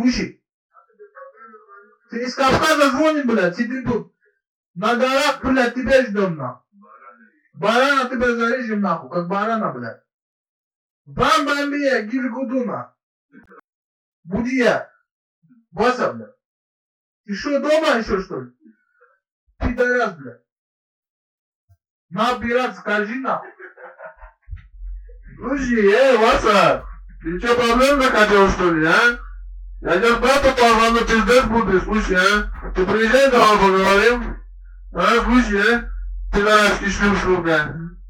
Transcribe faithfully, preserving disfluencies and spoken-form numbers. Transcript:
Слушай. Ты из Кавказа звонишь, блядь, сидим тут. На горах, блядь, тебя ждем, нахуй. Барана тебя зарежем, нахуй, как барана, блядь. Бам-бамбия, гиргудуна. Будия. Васа, блядь. Ты что, дома еще, что ли? Пидорас, блядь. На, пират, скажи, нахуй. Слушай, эй, Васа, ты что, проблем захотел, что ли, а? Я сейчас брату позвоню, пиздец буду, слушай, а? Ты приезжай, давай поговорим. А, слушай, а? Пидорасский шлюшку, блядь.